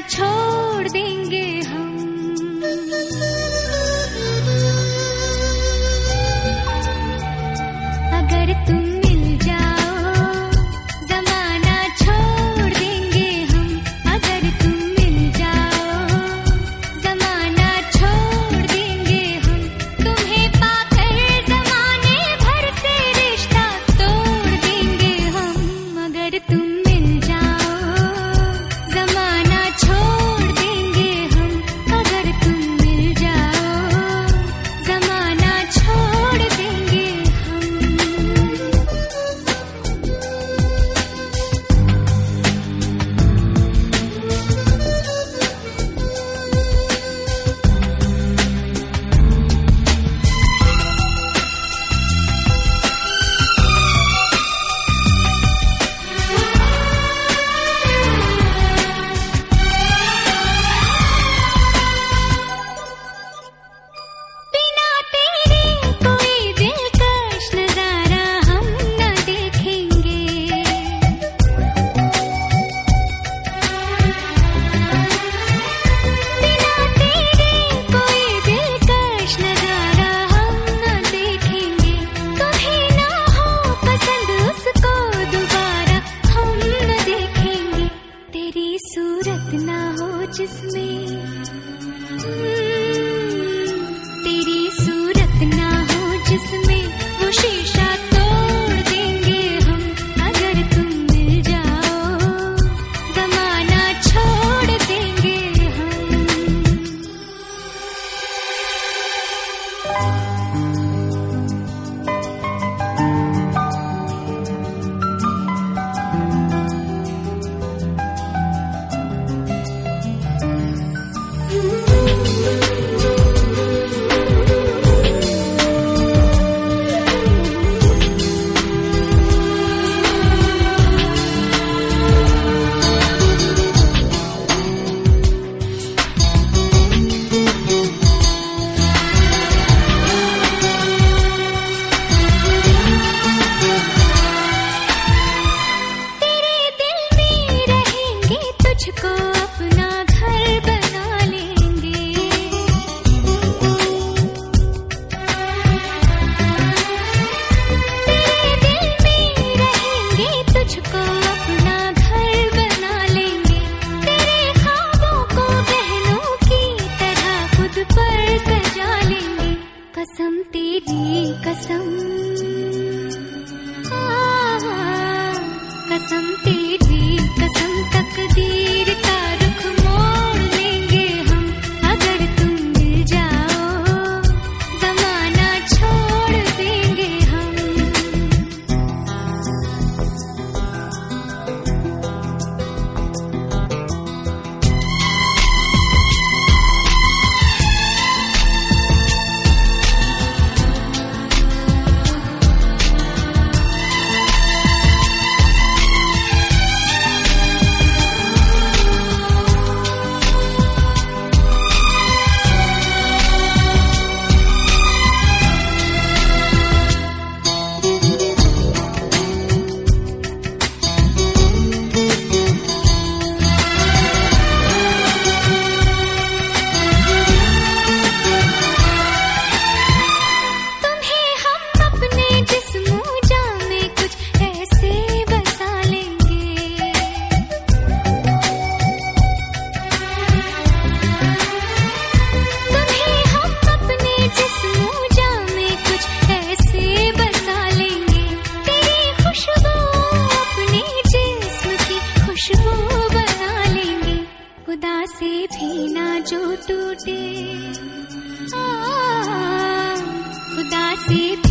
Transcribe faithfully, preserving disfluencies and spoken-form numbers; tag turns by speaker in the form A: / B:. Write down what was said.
A: छोड़ देंगे हम। अगर तुम मिल जाओ जमाना छोड़ देंगे हम। अगर तुम मिल जाओ जमाना छोड़ देंगे हम। तुम्हें पाकर जमाने भर से रिश्ता तोड़ देंगे हम। अगर तुम मिल जाओ जमाना छोड़ देंगे हम। अगर तुम मिल जाओ जमाना छोड़ देंगे हम। बिना तेरे कोई दिलकश नजारा हम न देखेंगे। बिना तेरे कोई दिलकश नजारा हम न देखेंगे। तुम्हें ना हो पसंद उसको दोबारा हम न देखेंगे। तेरी सूरत ना हो जिसमें तेरी सूरत ना हो जिसमें वो शीशा तोड़ देंगे हम। अगर तुम मिल जाओ जमाना छोड़ देंगे हम। तेरे दिल में रहेंगे तुझको अपना घर बना लेंगे। तेरे दिल में रहेंगे तुझको अपना घर बना लेंगे। तेरे ख्वाबों को बहनों की तरह खुद पर सजा लेंगे। कसम तेरी कसम कसम तेरी कसम तकदीर का रुख मोड़ लेंगे हम। अगर तुम मिल जाओ जमाना छोड़ देंगे हम। तुम्हें हम अपने जिस्मों जान में कुछ ऐसे बसा लेंगे। तुम्हें हम अपने जिस्मों जान में कुछ ऐसे बसा लेंगे। तेरी खुशबू अपने जिस्म की खुशबू बना लेंगे। खुदा से भी ना जो टूटे आ, खुदा से भी